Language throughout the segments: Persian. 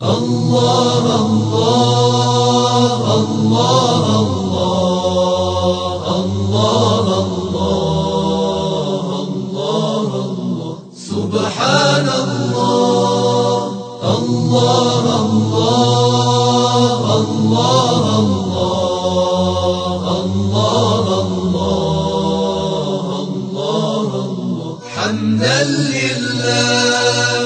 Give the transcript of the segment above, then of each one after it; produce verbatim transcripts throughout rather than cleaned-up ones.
الله الله الله الله الله الله الله سبحان الله الله الله الله الله الله الله الله حمدا لله.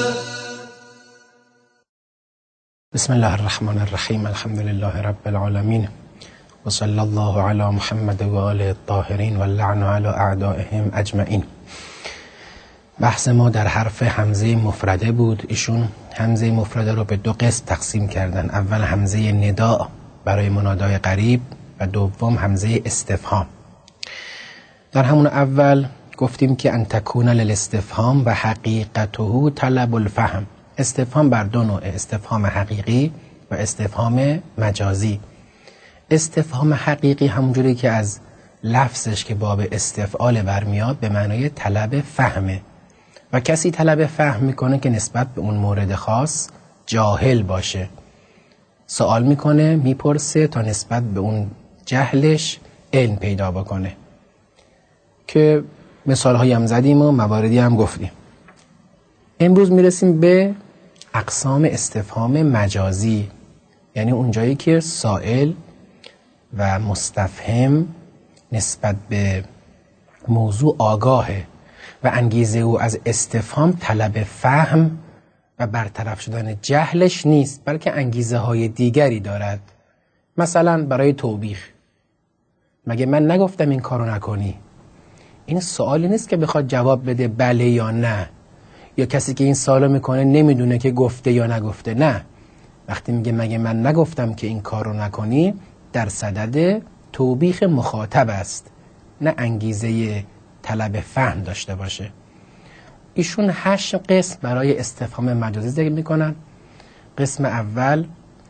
بسم الله الرحمن الرحیم. الحمد لله رب العالمین و صلی الله علی محمد و آله الطاهرین و اللعن علی اعدائهم اجمعین. بحث ما در حرف همزه مفرده بود. ایشون همزه مفرده رو به دو قسم تقسیم کردن. اول همزه ندا برای منادای قریب و دوم همزه استفهام. در همون اول گفتیم که ان تکون للاستفهام و حقیقته طلب الفهم. استفهام بر دو نوع، استفهام حقیقی و استفهام مجازی. استفهام حقیقی همونجوری که از لفظش که باب استفعال برمیاد به معنای طلب فهمه و کسی طلب فهم میکنه که نسبت به اون مورد خاص جاهل باشه، سوال میکنه، میپرسه تا نسبت به اون جهلش علم پیدا بکنه، که مثال هایی هم زدیم و مواردی هم گفتیم. امروز میرسیم به اقسام استفهام مجازی، یعنی اونجایی که سائل و مستفهم نسبت به موضوع آگاهه و انگیزه او از استفهام طلب فهم و برطرف شدن جهلش نیست، بلکه انگیزه های دیگری دارد. مثلا برای توبیخ، مگه من نگفتم این کارو نکنی؟ این سوالی نیست که بخواد جواب بده بله یا نه، یا کسی که این سوالو میکنه نمیدونه که گفته یا نگفته. نه، وقتی میگه مگه من نگفتم که این کارو نکنی، در صدد توبیخ مخاطب است، نه انگیزه طلب فهم داشته باشه. ایشون هشت قسم برای استفهام مجازی ذکر میکنن. قسم اول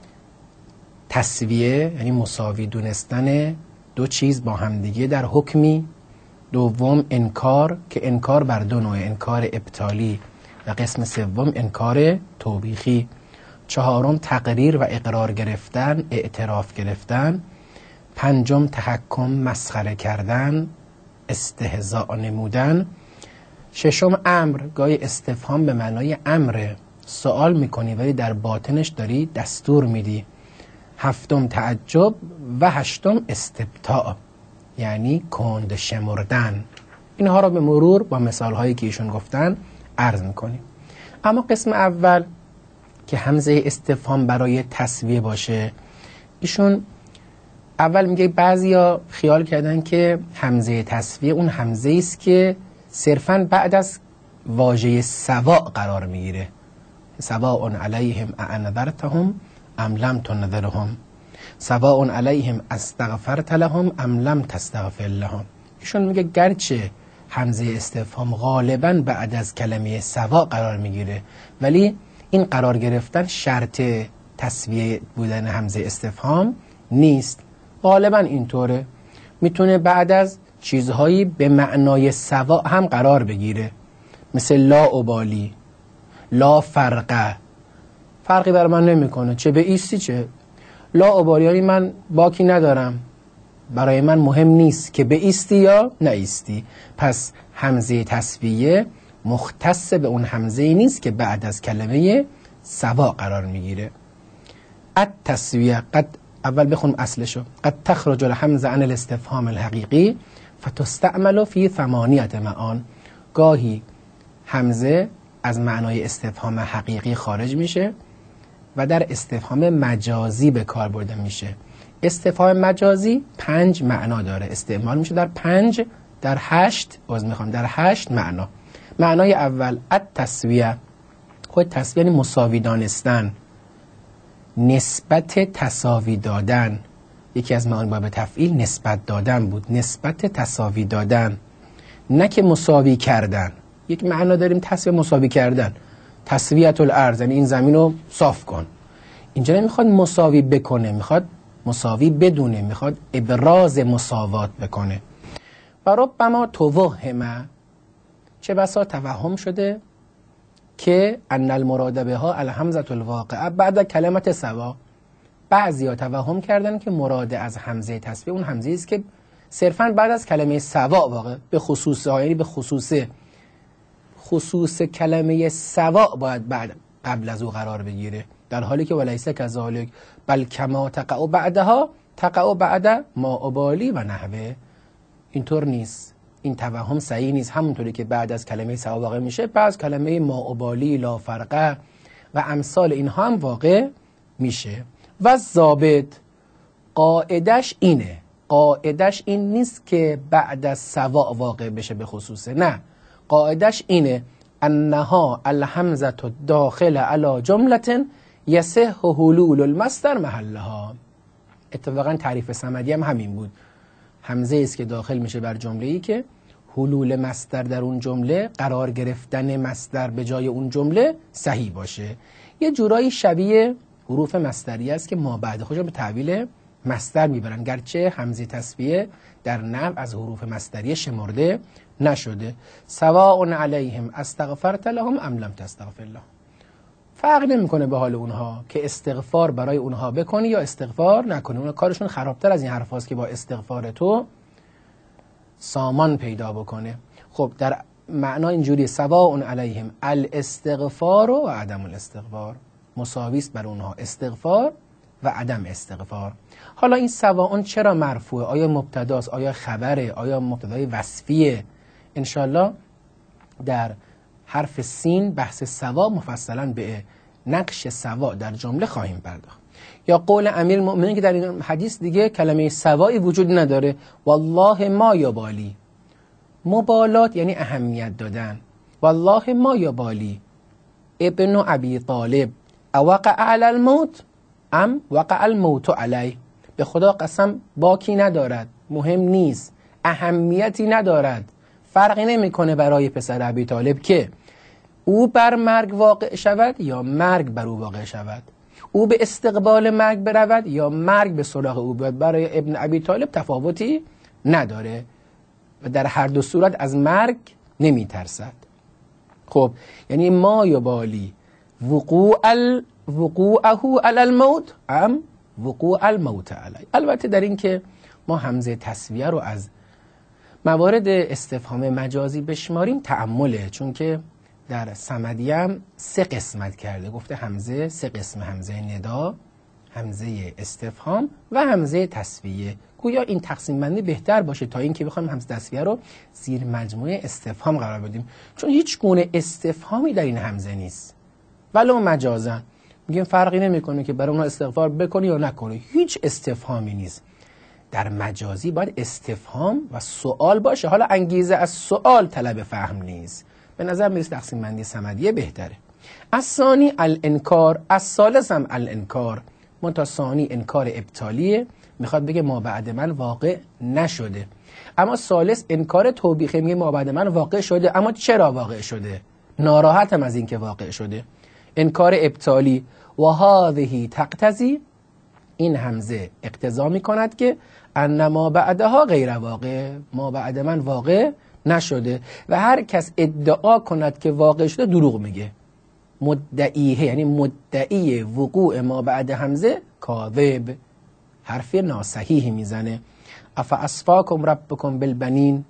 تسویه، یعنی مساوی دونستن دو چیز با همدیگه در حکمی. دوم انکار، که انکار بر دو نوع، انکار ابطالی و قسم سوم انکار توبیخی. چهارم تقریر و اقرار گرفتن، اعتراف گرفتن. پنجم تحکم، مسخره کردن، استهزاء نمودن. ششم امر، گاهی استفهام به معنای امره، سوال میکنی ولی در باطنش داری دستور میدی. هفتم تعجب و هشتم استبطاء، یعنی کند شمردن. اینها را به مرور با مثال هایی که ایشون گفتن عرض میکنیم. اما قسم اول که همزه استفهام برای تسویه باشه، ایشون اول میگه بعضیا خیال کردن که همزه تسویه اون همزه است که صرفاً بعد از واژه سواء قرار میگیره. سواء علیهم اانذرتهم ام لم تنذرهم، سواء علیهم استغفرت لهم ام لم تستغفر لهم. ایشون میگه گرچه همزه استفهام غالباً بعد از کلمه سوا قرار میگیره، ولی این قرار گرفتن شرط تسویه بودن همزه استفهام نیست. غالباً اینطوره، میتونه بعد از چیزهایی به معنای سوا هم قرار بگیره، مثل لا ابالی، لا فرقه، فرقی بر من نمیکنه، چه به ایستی چه لا ابالی، یعنی من باکی ندارم، برای من مهم نیست که به ایستی یا نه ایستی. پس همزه تسویه مختص به اون همزه نیست که بعد از کلمه سوا قرار میگیره. ات تسویه، قد، اول بخونم اصلشو، قد تخرج الحمزه عن الاستفهام الحقیقی فتستعمل فی ثمانیت معان. گاهی همزه از معنای استفهام حقیقی خارج میشه و در استفهام مجازی به کار برده میشه. استفهام مجازی پنج معنا داره، استعمال میشه در پنج در هشت باز میخوام در هشت معنا. معنای اول التسویه، خود تسویه یعنی مساوی دانستن، نسبت تساوی دادن. یکی از معانی باب تفعیل نسبت دادن بود، نسبت تساوی دادن، نه که مساوی کردن. یک معنا داریم تسویه مساوی کردن، تسویت الارض، یعنی این زمین رو صاف کن. اینجا نمیخواد مساوی بکنه، میخواد مساوی بدونه، میخواد ابراز مساوات بکنه. و ربما توهم، چه بسا توهم شده که ان المراد بها الحمزه الواقعه بعد کلمت سوا. بعضیا توهم کردن که مراد از همزه تسویه اون همزه است که صرفاً بعد از کلمه سوا واقع به خصوص، یعنی به خصوص خصوص کلمه سوا باید بعد قبل از او قرار بگیره، در حالی که ولیس کذالک بل کما تقع بعدها تقع بعد ما ابالی و نحوه. اینطور نیست، این توهم صحیح نیست. همونطوری که بعد از کلمه سوا واقع میشه، بعد از کلمه ما ابالی، لا فرقه و امثال اینها هم واقع میشه. و ضابط قاعدش اینه، قاعدش این نیست که بعد از سوا واقع بشه به خصوصه، نه، قاعدش اینه انها الحمزه داخل علی جمله یصح حلول المصدر محلها. اتفاقا تعریف صمدی هم همین بود، همزه است که داخل میشه بر جمله ای که حلول مصدر در اون جمله، قرار گرفتن مصدر به جای اون جمله صحیح باشه. یه جورایی شبیه حروف مصدری است که ما بعد خودشون به تعویل مصدر میبرن، گرچه همزه تسویه در نحو از حروف مصدری شمرده نشده. سواء علیهم استغفرت لهم ام لم تستغفر لهم. فرق نمیکنه به حال اونها که استغفار برای اونها بکنی یا استغفار نکنی، اونها کارشون خرابتر از این حرف هاست که با استغفار تو سامان پیدا بکنه. خب در معنا اینجوری سواء علیهم الاستغفار و عدم الاستغفار، مساوی است بر اونها استغفار و عدم استغفار. حالا این سواء چرا مرفوعه؟ آیا مبتداست؟ آیا خبره؟ آیا مبتدای وصفیه؟ انشالله در حرف سین بحث سوا مفصلا به نقش سوا در جمله خواهیم پرداخت. یا قول امیر المؤمنین که در این حدیث دیگه کلمه سوایی وجود نداره، والله ما یبالی. مبالات یعنی اهمیت دادن. والله ما یبالی ابن ابی طالب اوقع علی الموت ام وقع الموت علی. به خدا قسم باکی ندارد، مهم نیست، اهمیتی ندارد، فرقی نمیکنه برای پسر ابی طالب که او بر مرگ واقع شود یا مرگ بر او واقع شود، او به استقبال مرگ برود یا مرگ به سراغ او برود. برای ابن ابی طالب تفاوتی نداره و در هر دو صورت از مرگ نمی ترسد. خب یعنی ما یبالی وقوع ال وقوعه علی الموت ام وقوع الموت علی. البته در این که ما همزه تسویه رو از موارد استفهام مجازی بشماریم تأمله، چون که در صمدی هم سه قسمت کرده، گفته همزه سه قسم، همزه ندا، همزه استفهام و همزه تسویه. گویا این تقسیم بندی بهتر باشه تا اینکه بخوایم همزه تسویه رو زیر مجموعه استفهام قرار بدیم، چون هیچ گونه استفهامی در این همزه نیست ولو مجازن. میگیم فرقی نمیکنه که برای اونها استغفار بکنی یا نکنی، هیچ استفهامی نیست. در مجازی باید استفهام و سوال باشه، حالا انگیزه از سوال طلب فهم نیست. به نظر میرسه تقسیم بندی صمدیه بهتره. از ثانی الانکار، از ثالث هم الانکار. منتها ثانی انکار ابطالیه، میخواد بگه ما بعد من واقع نشده. اما ثالث انکار توبیخه، میگه ما بعد من واقع شده، اما چرا واقع شده؟ ناراحتم از این که واقع شده. انکار ابطالی و هذه تقتضی، این همزه اقتضا میکند که ان ما بعدها غیر واقع، ما بعد من واقع نشده و هر کس ادعا کند که واقع شده دروغ میگه. مدعیه یعنی مدعی وقوع ما بعد همزه کاذب، حرف ناصحیح میزنه. اف اصفاکم ربکم بالبنین،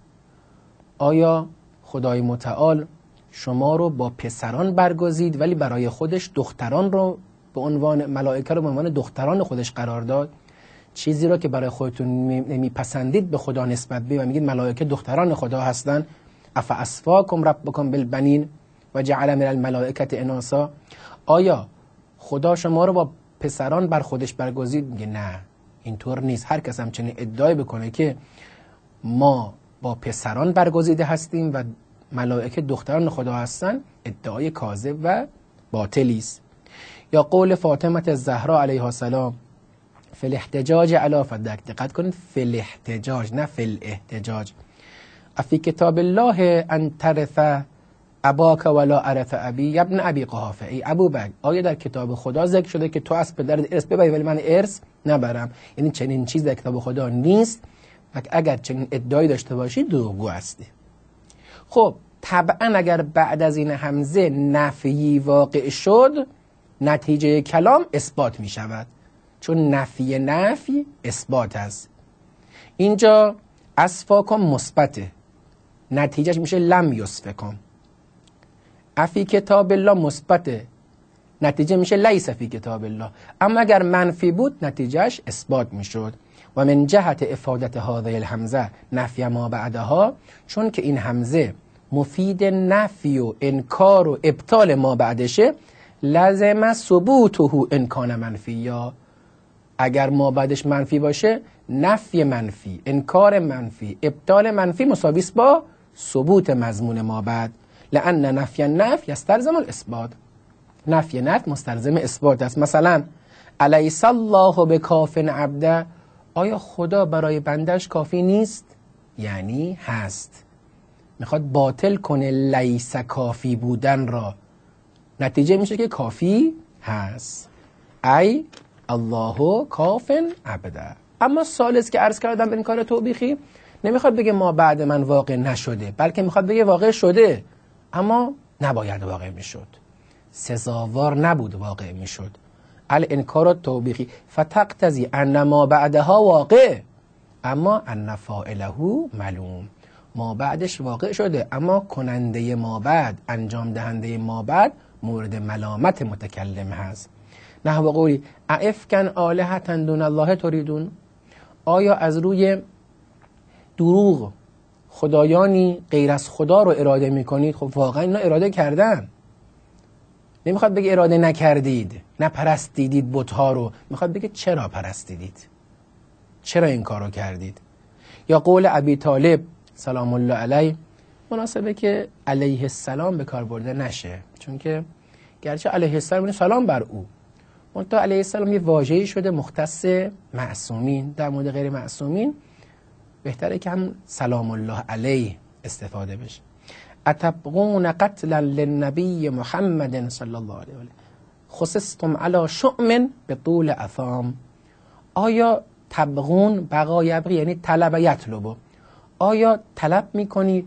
آیا خدای متعال شما رو با پسران برگزید ولی برای خودش دختران رو به عنوان ملائکه رو به عنوان دختران خودش قرار داد؟ چیزی رو که برای خودتون نمیپسندید به خدا نسبت بدید و میگید ملائکه دختران خدا هستن. اف اصفاکم ربکم بالبنین و جعل من الملائکه اناسا، آیا خدا شما رو با پسران بر خودش برگزید؟ میگه نه، اینطور نیست. هر کس هم چنین ادعای بکنه که ما با پسران برگزیده هستیم و ملائکه دختران خدا هستن، ادعای کاذب و باطلی است. یا قول فاطمه الزهرا علیها السلام فی الاحتجاج علی فدک، دقت کنید فی الاحتجاج نه فی الاحتجاج. افی کتاب الله ان ترث اباک ولا ارث ابی ابن ابی قحافه، ای ابو بکر آیا در کتاب خدا ذکر شده که تو از پدرت ارث ببری ولی من ارث نبرم؟ یعنی چنین چیز در کتاب خدا نیست و اگر چنین ادعایی داشته باشی دروغگو هستی. خب طبعا اگر بعد از این همزه نفی واقع شد نتیجه کلام اثبات می شود، چون نفی نفی اثبات است. اینجا اسفاکم مثبته، نتیجهش میشه لم یسفکم. افی کتاب الله مثبته، نتیجه میشه لیس فی کتاب الله. اما اگر منفی بود نتیجهش اثبات میشد. و من جهت افادت هذه الحمزه نفی ما بعدها، چون که این همزه مفید نفی و انکار و ابطال ما بعدشه، لازم ثبوته ان کان منفیا. اگر ما بعدش منفی باشه نفی منفی، انکار منفی، ابطال منفی مساوی است با ثبوت مضمون ما بعد. لان نفی النفی یستلزم الاثبات. نفی نفی مستلزم اثبات است. مثلا الیس الله بکاف عبده، آیا خدا برای بندش کافی نیست؟ یعنی هست. میخواد باطل کنه لیس کافی بودن را، نتیجه میشه که کافی هست. ای الله کاف عبده. اما ثالث که عرض کردم انکار توبیخی، نمیخواد بگه ما بعد من واقع نشده، بلکه میخواد بگه واقع شده اما نباید واقع میشد، سزاوار نبود واقع میشد. الانکار توبیخی فتقتضی ان ما بعدها واقع اما ان فاعله معلوم. ما بعدش واقع شده اما کننده ما بعد، انجام دهنده ما بعد مورد ملامت متکلم هست. نحو قولی افکن آلهة دون الله تریدون، آیا از روی دروغ خدایانی غیر از خدا رو اراده میکنید؟ خب واقعا اینا اراده کردن. نمیخواد بگه اراده نکردید، نه پرستیدید بت‌ها رو، میخواد بگه چرا پرستیدید، چرا این کارو کردید. یا قول ابی طالب سلام الله علیه، مناسبه که علیه السلام به کار برده نشه، چون که گرچه علیه السلام سلام بر او، منتها علیه السلام یه واژه‌ای شده مختص معصومین. در مورد غیر معصومین بهتره که هم سلام الله علیه استفاده بشه. اتبغون قتلا للنبی محمد صلی الله علیه و آله خصصتم علی شؤم بطول اثام. آیا تبغون، بقا یبغی یعنی طلب یطلب، آیا طلب میکنید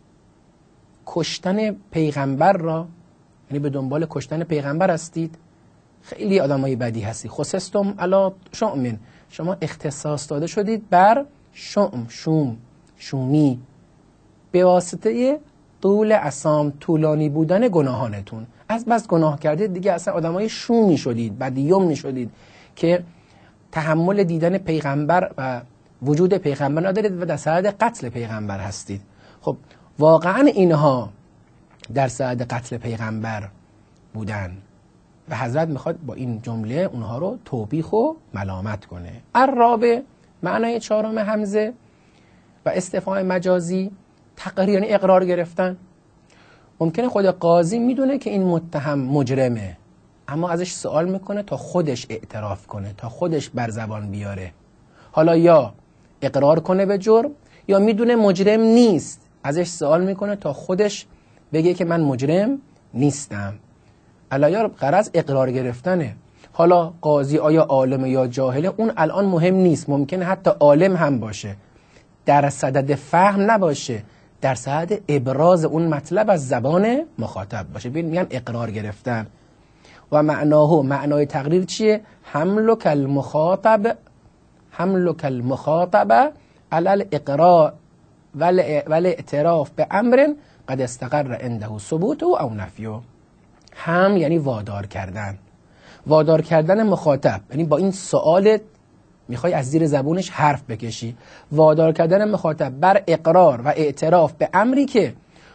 کشتن پیغمبر را، یعنی به دنبال کشتن پیغمبر هستید؟ خیلی آدمای بدی هستی. خصصتم علی شؤم، شما اختصاص داده شدید بر شؤم، شوم، شومی، به واسطه طول اسام، طولانی بودن گناهانتون. از بس گناه کردید دیگه اصلا آدمای شومی شدید، بدیوم شدید که تحمل دیدن پیغمبر و وجود پیغمبر ندارید و در صدد قتل پیغمبر هستید. خب واقعا اینها در صدد قتل پیغمبر بودن و حضرت میخواد با این جمله اونها رو توبیخ و ملامت کنه. الرابع، معنای چهارم همزه و استفهام مجازی، تقریر یعنی اقرار گرفتن. ممکنه خود قاضی میدونه که این متهم مجرمه اما ازش سوال میکنه تا خودش اعتراف کنه، تا خودش بر زبان بیاره. حالا یا اقرار کنه به جرم یا میدونه مجرم نیست، ازش سوال میکنه تا خودش بگه که من مجرم نیستم. علایار غرض اقرار گرفتنه. حالا قاضی آیا عالم یا جاهله اون الان مهم نیست، ممکنه حتی عالم هم باشه، در صدد فهم نباشه، در صدد ابراز اون مطلب از زبان مخاطب باشه. ببین میگن اقرار گرفتن. و معناه، معنای تقریر چیه؟ حملک المخاطب، حملک المخاطب علی الاقرار والاعتراف به امر قد استقر عنده ثبوته او نفیه. هم یعنی وادار کردن، وادار کردن مخاطب، یعنی با این سوالت میخوای از زیر زبونش حرف بکشی. وادار کردن مخاطب بر اقرار و اعتراف به امری که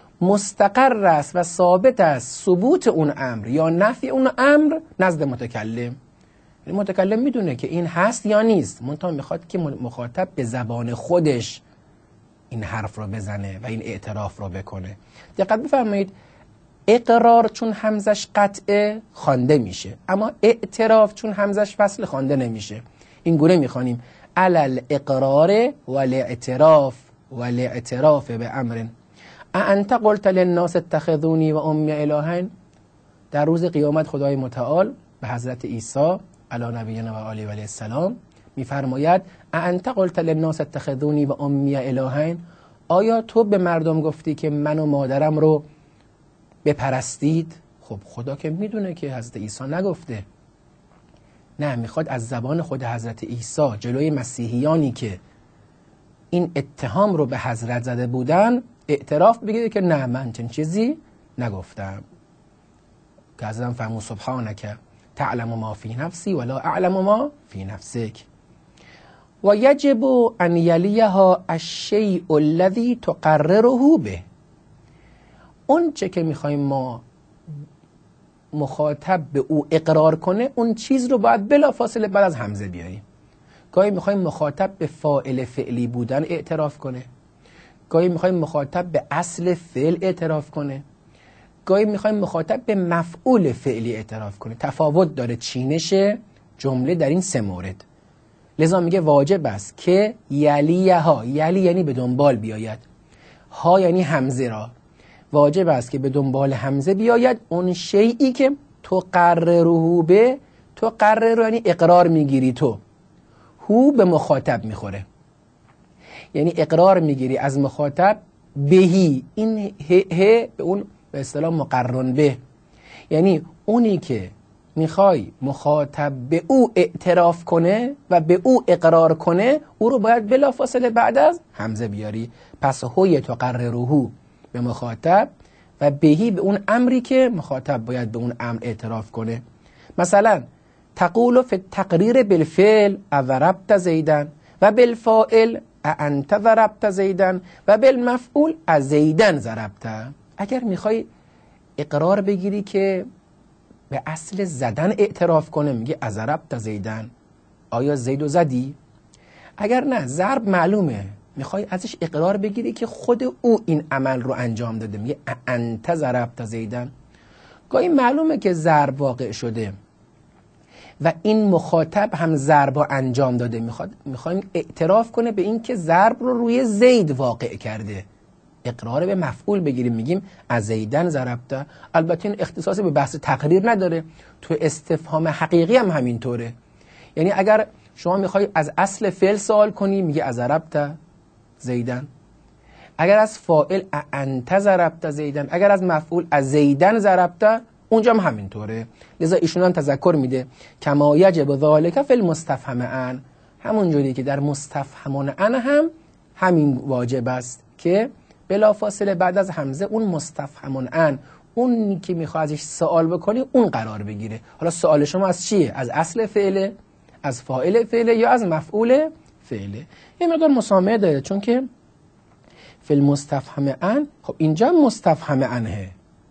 مستقر است و ثابت است ثبوت اون امر یا نفی اون امر نزد متکلم. یعنی متکلم میدونه که این هست یا نیست، منتها میخواد که مخاطب به زبان خودش این حرف رو بزنه و این اعتراف رو بکنه. دقت بفرمایید، اقرار چون همزش قطعه خوانده میشه، اما اعتراف چون همزش فصل خوانده نمیشه. این گونه میخوانیم علل اقرار والاعتراف والاعتراف به امر. انت قلت للناس اتخذونی و امی الهین. در روز قیامت خدای متعال به حضرت عیسی علی نبینا و آله و علیه السلام میفرماید انت قلت للناس اتخذونی و امی الهین، آیا تو به مردم گفتی که من و مادرم رو بپرستید؟ خب خدا که میدونه که حضرت عیسی نگفته. نه، میخواد از زبان خود حضرت عیسی جلوی مسیحیانی که این اتهام رو به حضرت زده بودن اعتراف بگیره که نه، من چنین چیزی نگفتم. که حضرت فرمود سبحانک تعلم ما فی نفسی ولا اعلم ما فی نفسک و یجب ان یلیها الشیء الذی تقرره به. اون چه که میخوایم ما مخاطب به او اقرار کنه، اون چیز رو باید بلافاصله بعد از همزه بیاریم. گاهی میخوایم مخاطب به فاعل فعلی بودن اعتراف کنه، گاهی میخوایم مخاطب به اصل فعل اعتراف کنه، گاهی میخوایم مخاطب به مفعول فعلی اعتراف کنه. تفاوت داره چینش جمله در این سه مورد. لذا میگه واجب است که یلیها، یلی یعنی به دنبال بیاید، ها یعنی همزه را، واجب است که به دنبال همزه بیاید اون شیئی که تو قرره به، تو قرره یعنی اقرار میگیری، تو هو به مخاطب میخوره، یعنی اقرار میگیری از مخاطب بهی، این ه, ه به اون به اصطلاح مقرن به، یعنی اونی که میخوای مخاطب به او اعتراف کنه و به او اقرار کنه، او رو باید بلافاصله بعد از همزه بیاری. پس هوی تو قرره به مخاطب و بهی به اون امری که مخاطب باید به اون امر اعتراف کنه. مثلا تقول فی التقریر بالفعل اضربت زیدن و بالفاعل انت ضربت زیدن و بالمفعول ازیدن ضربت. اگر میخوای اقرار بگیری که به اصل زدن اعتراف کنه، میگه اضربت زیدن، آیا زیدو زدی؟ اگر نه، ضرب معلومه، میخوای ازش اقرار بگیری که خود او این عمل رو انجام داده، میگه انت ضربت زیدن. گاهی معلومه که ضرب واقع شده و این مخاطب هم ضرب رو انجام داده، میخواد میخوایم اعتراف کنه به این که ضرب رو روی زید واقع کرده، اقرار به مفعول بگیریم، میگیم از زیدن ضربته. البته این اختصاصی به بحث تقریر نداره، تو استفهام حقیقی هم همینطوره. یعنی اگر شما میخوای از اصل فعل سوال کنی، میگه از ضربته زیدن. اگر از فاعل انت ضربت زیدن، اگر از مفعول از زیدن ضربته، اونجا هم همینطوره. لذا ایشون هم تذکر میده کما یجب ذالک فی المستفهم ان، همون جوری که در مستفهم ان هم همین واجب است که بلافاصله بعد از همزه اون مستفهم ان، اون که میخواد ازش سوال بکنی، اون قرار بگیره. حالا سوال شما از چیه؟ از اصل فعله، از فاعل فعله یا از مفعول فعله؟ یه مقدار مسامحه داره، چون که فی المستفهم ان، خب اینجا مستفهم انه،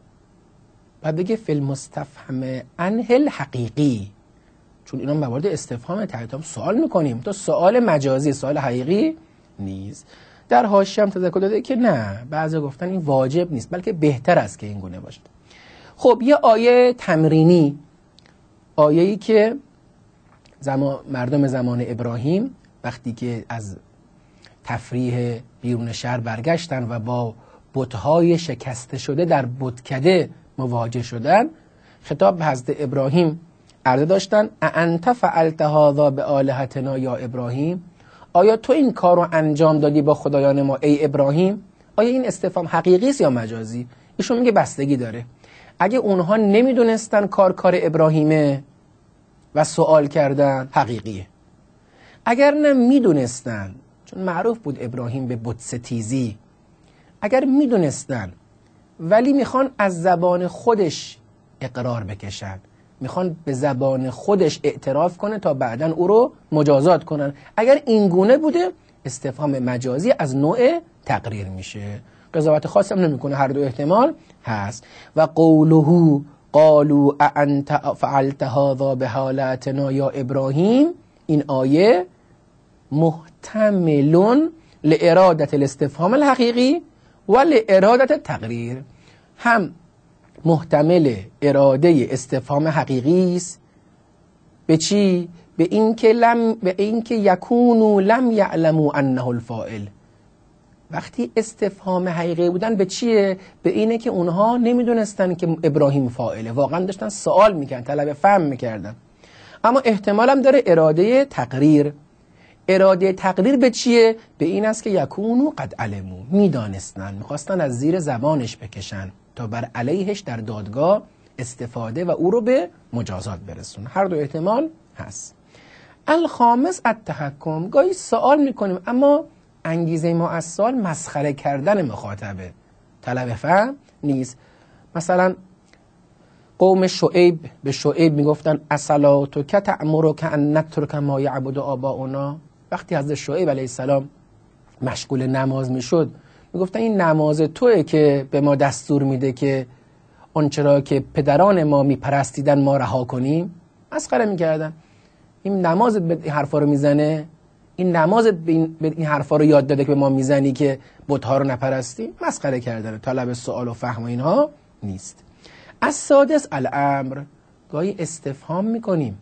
بعد بگه فی المستفهم انه الحقیقی، چون اینا موارد استفهام تحت هم سوال میکنیم، تو سوال مجازی، سوال حقیقی نیست. در حاشیه هم تذکر داده که نه، بعضی گفتن این واجب نیست، بلکه بهتر است که این گونه باشه. خب یه آیه تمرینی، آیه‌ای که زمان مردم زمان ابراهیم وقتی که از تفریح بیرون شهر برگشتن و با بت‌های شکسته شده در بتکده مواجه شدن، خطاب به حضرت ابراهیم عرضه داشتن اانت فعلت هذا بآلهتنا یا ابراهیم، آیا تو این کار رو انجام دادی با خدایان ما ای ابراهیم؟ آیا این استفهام حقیقی است یا مجازی؟ ایشون میگه بستگی داره. اگه اونها نمیدونستن کار کار ابراهیمه و سوال کردن، حقیقیه. اگر نه میدونستن، چون معروف بود ابراهیم به بت ستیزی، اگر میدونستن ولی میخوان از زبان خودش اقرار بکشن، میخوان به زبان خودش اعتراف کنه تا بعداً او رو مجازات کنن، اگر این گونه بوده استفهام مجازی از نوع تقریر میشه، قضاوت خاصی هم نمیکنه، هر دو احتمال هست. و قوله قالوا اانت فعلت هذا بحالتنا یا ابراهیم، این آیه محتمل لارادت الاستفهام الحقیقی و لارادت التقریر، هم محتمل اراده استفهام حقیقی است. به چی؟ به این که لم به این که یکونوا لم یعلموا انه الفاعل. وقتی استفهام حقیقی بودن به چیه؟ به اینه که اونها نمیدونستن که ابراهیم فاعله، واقعا داشتن سوال میکردن، طلب فهم میکردن. اما احتمال هم داره اراده تقریر، اراده تقریر به چیه؟ به این است که یکونو قد علمو، میدانستن، میخواستن از زیر زبانش بکشن تا بر علیهش در دادگاه استفاده و او رو به مجازات برسون. هر دو احتمال هست. الخامس التحکم، گاهی سوال میکنیم اما انگیزه ما از سوال مسخره کردن مخاطبه، طلب فهم نیست. مثلا قوم شعیب به شعیب میگفتن اصلاتک تأمرک ان نترک ما یعبد آباؤنا. وقتی حضرت شعیب علیه السلام مشغول نماز میشد میگفتن این نماز توئه که به ما دستور میده که آنچه را که پدران ما میپرستیدن ما رها کنیم. مسخره میکردن. این نماز به این حرفا رو میزنه؟ این نماز به این, به این حرفا رو یاد داده که به ما میزنی که بت‌ها رو نپرستیم؟ مسخره کردن. طلب سوال و فهم و اینها نیست. از سادس الامر، گاهی استفهام میکنیم،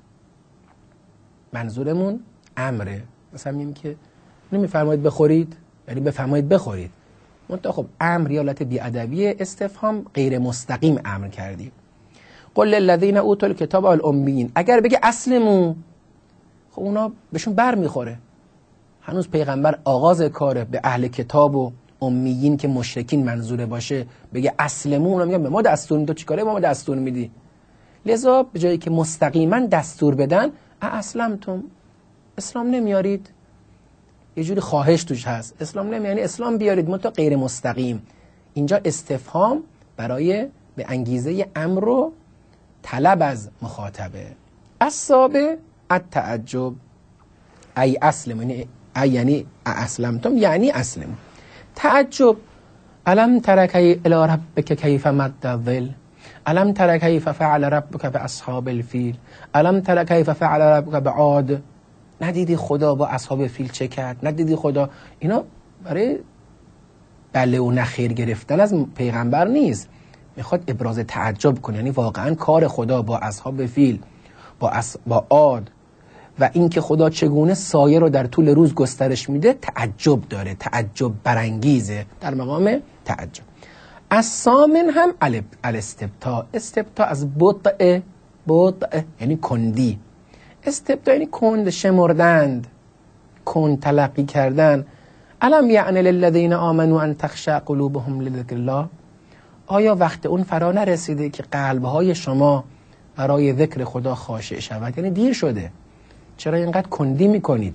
منظورمون امره. مثلا میگیم که نمیفرمایید بخورید، یعنی بفرمایید بخورید. منتها خب امر یا حالت بی‌ادبی، استفهام غیر مستقیم امر کردیم. قل للذین اوتوا الکتاب والامیین، اگر بگه اسلموا، خب اونا بهشون بر میخوره. هنوز پیغمبر آغاز کاره به اهل کتاب و امیین که مشرکین منظوره باشه بگه اسلموا، اونا میگن به ما دستور میدی، تو چیکاره به ما دستور میدی؟ لذا به جایی که مستقیما دستور بدن، اسلمتم، اسلام نمیارید، یه جوری خواهش توش هست، اسلام نمیارید، یعنی اسلام بیارید، منتها غیر مستقیم. اینجا استفهام برای به انگیزه امر و طلب از مخاطبه. السابع التعجب، ای اسلم، یعنی ای یعنی اسلمتم یعنی اسلم. تعجب، الم تر کی الی ربک کیف مد الظل، الم تر کیف فعل ربک باصحاب الفیل، الم تر کیف فعل ربک بعاد. ندیدی خدا با اصحاب فیل چه کرد؟ ندیدی خدا؟ اینا برای بله و نخیر گرفتن از پیغمبر نیست، میخواد ابراز تعجب کنه. یعنی واقعا کار خدا با اصحاب فیل، با اص... با عاد و اینکه خدا چگونه سایه رو در طول روز گسترش میده تعجب داره، تعجب برانگیزه، در مقام تعجب. از سامن هم الاستبطاء، استبطاء از بطء، بطء یعنی کندی، استبطاء یعنی کند شمردند، کند تلقی کردن. الم یعن للذین آمنوا ان تخشع قلوبهم لذکر الله، آیا وقت اون فرا نرسیده که قلبهای شما برای ذکر خدا خاشع شود؟ یعنی دیر شده، چرا اینقدر کندی میکنید؟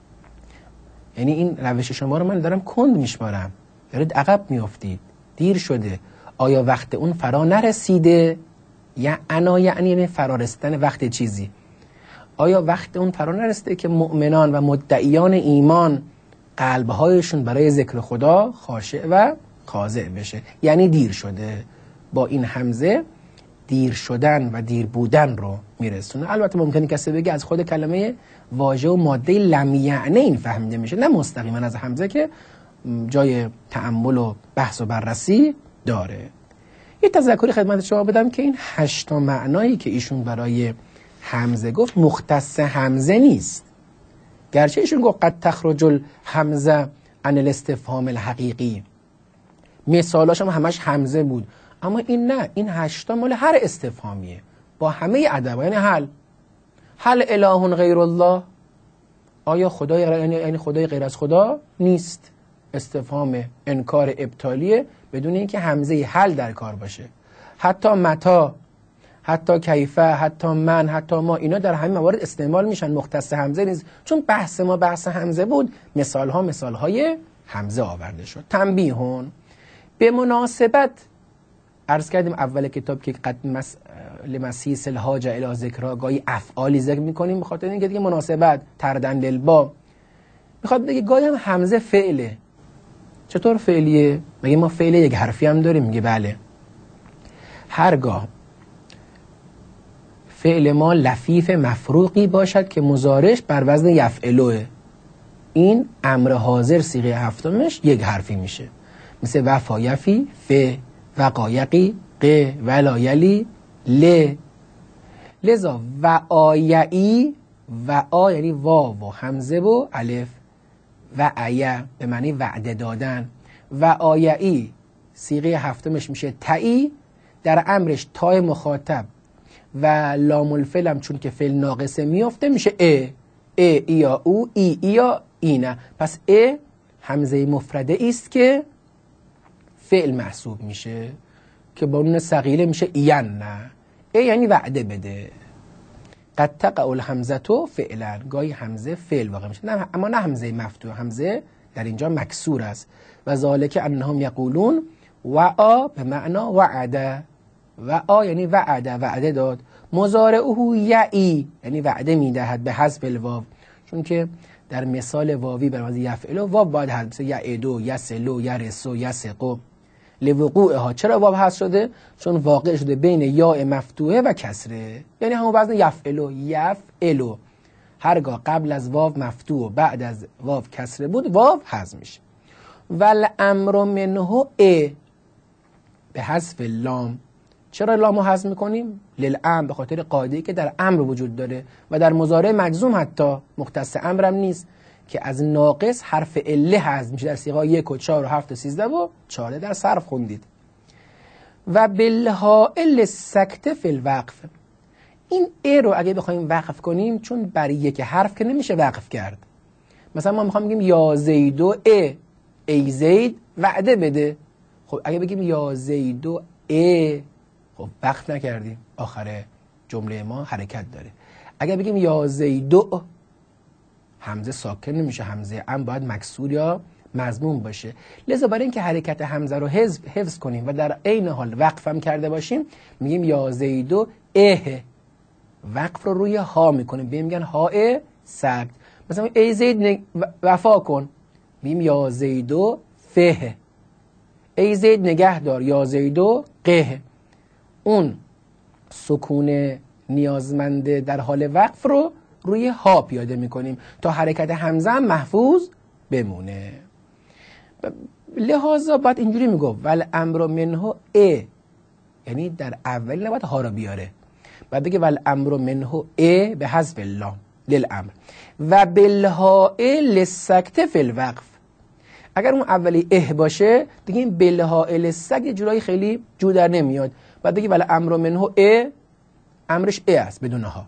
یعنی این روش شما رو من دارم کند میشمارم، دارید عقب میافتید، دیر شده. آیا وقت اون فرا نرسیده؟ یا انا یعنی فرارستن وقت چیزی. آیا وقت اون فرا نرسیده که مؤمنان و مدعیان ایمان قلبهایشون برای ذکر خدا خاشع و خاضع بشه؟ یعنی دیر شده. با این همزه دیر شدن و دیر بودن رو میرسونه. البته ممکنه کسی بگه از خود کلمه واژه و ماده لم یعنی این فهمیده میشه، نه مستقیما از همزه که جای تأمل و بحث و بررسی داره. یه تذکری خدمت شما بدم که این هشت معنایی که ایشون برای همزه گفت مختص همزه نیست، گرچه ایشون گفت قد تخرج الهمزه عن الاستفهام الحقیقی، مثالاش هم همش همزه بود، اما این نه، این هشتا مال هر استفهامیه با همه ادب. یعنی هل هل اله غیر الله، آیا خدای یعنی خدای غیر از خدا نیست؟ استفهام انکار ابطالیه بدون اینکه همزه هل در کار باشه. حتی متا، حتی کیفه، حتی من، حتی ما، اینا در همین موارد استعمال میشن، مختص همزه نیست. چون بحث ما بحث همزه بود، مثال ها مثال های همزه آورده شد. تنبیهون، به مناسبت عرض کردیم اول کتاب که قد مس... لمسیس الحاجه الی ذکرها، گاهی افعالی ذکر میکنیم بخاطر اینکه دیگه مناسبت تردن للباب، میخواد بگه گاهی هم همزه فعله. چطور فعلیه؟ مگه ما فعل یک حرفی هم داریم؟ میگه بله. هرگاه فعل ما لفیف مفروقی باشد که مضارعش بر وزن یفعلوه، این امر حاضر صیغه هفتمش یک حرفی میشه، مثل وفا یفی ف، وقایقی ق، ولایلی ل. لذا و آیعی، و آ یعنی واو و همزه و الف، و آیه به معنی وعده دادن، و آیعی صیغه هفتمش میشه تایی، در امرش تای مخاطب و لام الفعل هم چون که فعل ناقصه میافته میشه ا. ای یا او، ای یا اینه. پس ای همزه مفرده است که فعل محسوب میشه که با نون ثقیله میشه این نه. ای یعنی وعده بده. قد تقع الحمزه تو فعلا، گاهی همزه فعل واقع میشه، نه اما نه همزه مفتوح، همزه در اینجا مکسور است. و ذالک انهم یقولون وعا به معنا وعده، وعا یعنی وعده، وعده داد. مضارعه یعی یعنی وعده میدهد به حذف الواو، چون که در مثال واوی بر وزن یفعل واو باید حذف، مثل یعدو، یسلو، یرسو، یسقو لوقوعها. چرا واو حذف شده؟ چون واقع شده بین یاء مفتوحه و کسره، یعنی همون وزن یفعلو، یفعلو. هرگاه قبل از واو مفتوح و بعد از واو کسره بود واو حذف میشه. والامر منه ا به حذف لام. چرا لامو حذف میکنیم؟ للامر، به خاطر قاعده‌ای که در امر وجود داره و در مضارع مجزوم حتی مختص امرم نیست که از ناقص حرف اله حذف میشه در صیغه یک و چهار و هفت و سیزده و چهارده در صرف خوندید. و بالحائل سکته فی الوقف. این ای رو اگه بخوایم وقف کنیم، چون برای یک حرف که نمیشه وقف کرد، مثلا ما میخوام بگیم یا زیدو ای، ای زید وعده بده. خب اگه بگیم یا زیدو ای، خب وقف نکردیم، آخر جمله ما حرکت داره. اگه بگیم یا زیدو، همزه ساکن نمیشه، همزه ام باید مکسور یا مضموم باشه. لذا برای اینکه حرکت همزه رو حفظ حفظ کنیم و در عین حال وقف هم کرده باشیم، میگیم یا زیدو اه، وقف رو روی ها میکنیم، بهم میگن ها سکت. مثلا ای زید وفا کن، میگیم یا زیدو فه. ای زید نگه دار، یا زیدو قه. اون سکون نیازمنده در حال وقف رو روی ها پیاده میکنیم تا حرکت همزه هم محفوظ بمونه. لحاظا باید اینجوری میگو ول امر منه ا، یعنی در اول نباید ها رو بیاره، بعد بگه ول امر منه ا به حذف اللام للامر. و بالحائل سکته فی الوقف. اگر اون اولی اه باشه دیگه این بالحائل سکت یه جورایی خیلی جو در نمیاد، بعد بگه ول امر منه ا، امرش ا است بدون ها.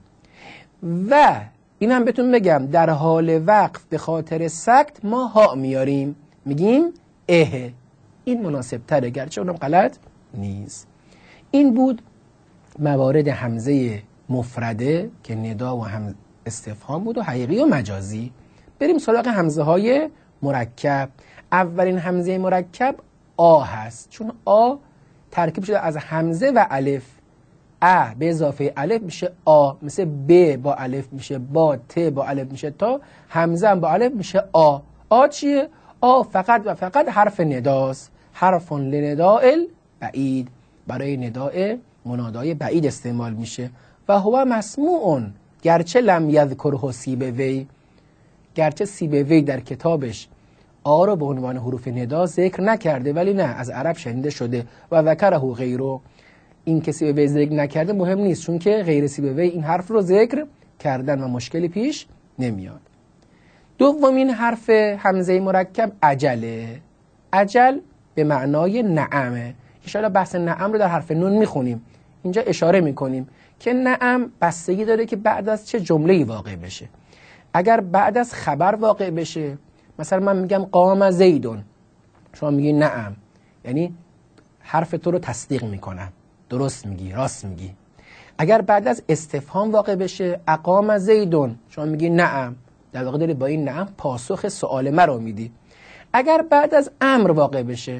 و این هم بهتون بگم در حال وقف به خاطر سکت ما ها میاریم، میگیم اه. این مناسب تره، گرچه اونم غلط نیست. این بود موارد همزه مفرده که ندا و هم استفهام بود و حقیقی و مجازی. بریم سراغ همزه های مرکب. اولین همزه مرکب آ هست، چون آ ترکیب شده از همزه و الف. ا به اضافه الف میشه آ، مثل ب با الف میشه با، ت با الف میشه تا، همزه هم با الف میشه آ. آ چیه؟ آ فقط و فقط حرف نداست، حرف لنداء بعید، برای نداء منادای بعید استعمال میشه. و هو مسموع، گرچه لم یذکره سیبوی، گرچه سیبوی در کتابش آ رو به عنوان حروف ندا ذکر نکرده، ولی نه، از عرب شنیده شده. و ذکره غیره، این که سیبوی ذکر نکرده مهم نیست، چون که غیر سیبوی این حرف رو ذکر کردن و مشکلی پیش نمیاد. دومین حرف همزه مرکب عجله. عجل به معنای نعمه. انشاءالله بحث نعم رو در حرف نون میخونیم. اینجا اشاره میکنیم که نعم بستگی داره که بعد از چه جمله‌ای واقع بشه. اگر بعد از خبر واقع بشه، مثلا من میگم قام زیدون، شما میگی نعم، یعنی حرف تو رو تصدیق میکنم، درست میگی، راست میگی. اگر بعد از استفهام واقع بشه، اقام زیدون، شما میگی نعم، در واقع داری با این نعم پاسخ سؤال مرا میدی. اگر بعد از امر واقع بشه،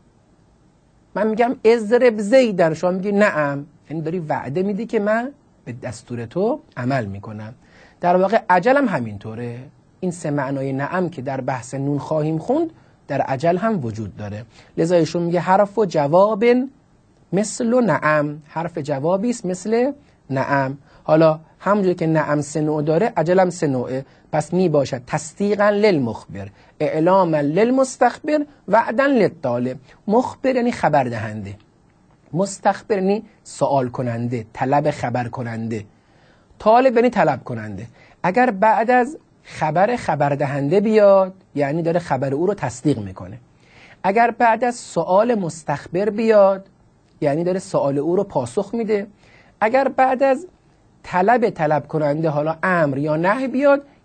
من میگم اضرب زیدن، شما میگی نعم، یعنی داری وعده میدی که من به دستور تو عمل میکنم. در واقع عجل هم همینطوره. این سه معنای نعم که در بحث نون خواهیم خوند در عجل هم وجود داره. لذا ایشون میگه حرف و جواب مثل و نعم، حرف جوابی است مثل نعم. حالا همونجوری که نعم سه نوع داره، عجل هم سه نوعه، پس می باشد تصدیقا للمخبر، اعلاما للمستخبر، وعدا للطالب. مخبر یعنی خبر دهنده، مستخبر یعنی سوال کننده، طلب خبر کننده، طالب یعنی طلب کننده. اگر بعد از خبر خبر دهنده بیاد، یعنی داره خبر او رو تصدیق میکنه. اگر بعد از سوال مستخبر بیاد، یعنی داره سوال او رو پاسخ میده. اگر بعد از طلب طلب کننده، حالا امر یا نهی بیاد،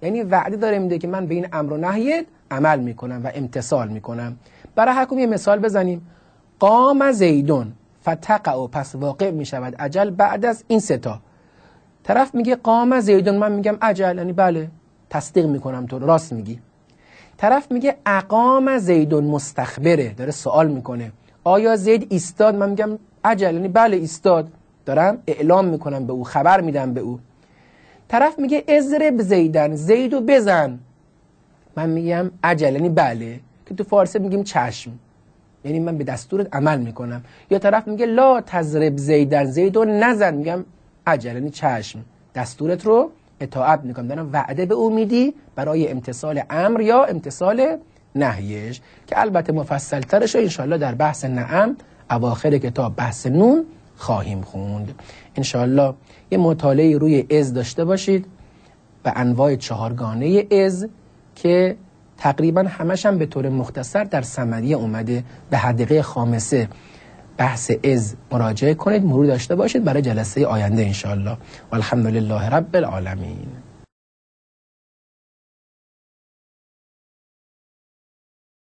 یعنی وعده داره میده که من به این امر و نهیت عمل میکنم و امتثال میکنم. برای حکم یه مثال بزنیم. قام زیدون فتقع، پس واقع میشود اجل بعد از این ستا. طرف میگه قام زیدون، من میگم اجل، یعنی بله تصدیق میکنم تو راست میگی. طرف میگه اقام زیدون مستخبره، داره سوال میکنه آیا زید ایستاد، من میگم اجل، یعنی بله ایستاد، دارم اعلام میکنم به او، خبر میدم به او. طرف میگه اضرب زیدن، زیدو بزن، من میگم اجل، یعنی بله، که تو فارسی میگیم چشم، یعنی من به دستورت عمل میکنم. یا طرف میگه لا تضرب زیدن، زیدو نزن، میگم اجل، یعنی چشم، دستورت رو اطاعت میکنم، دارم وعده به او میدی برای امتثال امر یا امتثال نهیش، که البته مفصل ترش انشاءالله در بحث نعم اواخر کتاب بحث نون خواهیم خوند. انشاءالله یه مطالعه روی از داشته باشید و انواع چهارگانه از که تقریبا همش هم به طور مختصر در صمدیه اومده. به حدیقه خامسه بحث از مراجعه کنید، مرور داشته باشید برای جلسه آینده انشاءالله. والحمدلله رب العالمین.